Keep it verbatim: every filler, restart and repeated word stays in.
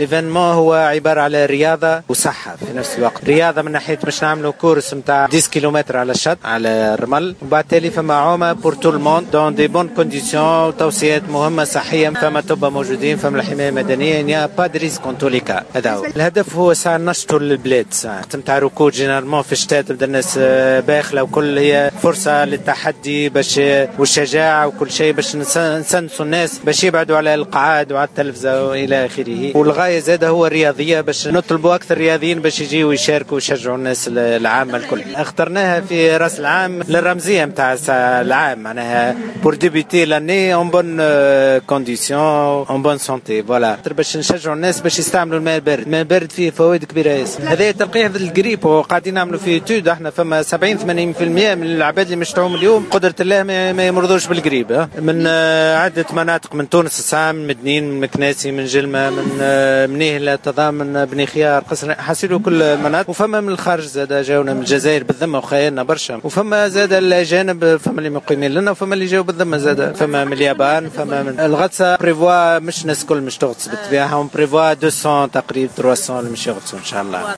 ليفينمون هو عباره على رياضه وصحه في نفس الوقت. رياضه من ناحيه باش نعملوا كورس نتاع عشرة كيلومتر على الشط على الرمل، وبعد تالي فما عومه بور تو الموند دون دي بون كونديسيون، توصيات مهمه صحيه، فما طب موجودين، فما الحمايه المدنيه، نيا با دي ريسك اون توليكا. هذا هو الهدف، هو ساعه نشطوا البلاد. ساعه نتاع ركود جينيرالمون في الشتاء تبدا الناس باخله، وكل هي فرصه للتحدي باش والشجاعه وكل شيء باش نسنسوا الناس باش يبعدوا على القعاد وعلى التلفزه والى اخره. والغايه زاده هو الرياضيه باش نطلبوا اكثر رياضيين باش يجيوا ويشاركوا ويشجعوا الناس العامه الكل. اخترناها في راس العام للرمزيه نتاع العام، معناها بور ديبيتي لاني اون بون كونديسيون اون بون سونتي، فوالا باش نشجعوا الناس باش يستعملوا الماء البارد. الماء البارد فيه فوائد كبيره ياسر. هذا تلقيه في القريب، وقاعدين نعملوا فيه تود. احنا فما سبعين ثمانين بالمئة من العباد اللي مش تعوم اليوم قدره الله ما يمرضوش بالقريب. من عده مناطق، من تونس السام، من مدنين، من مكناسي، من جلمه، من منيهله، تضامن، بني خيار، قصر، حاسيلو كل المناطق. وفما من الخارج زاد جاونا من الجزائر بالذمه وخيالنا برشا. وفما زاد الاجانب، فما اللي مقيمين لنا وفما اللي جاوا بالذمه زاد. فما من اليابان، فما من الغطسه بريفوا مش ناس كل مش تغطس بالطبيعه، هم بريفوا مئتين تقريبا ثلاثمئة اللي مش يغطسوا ان شاء الله.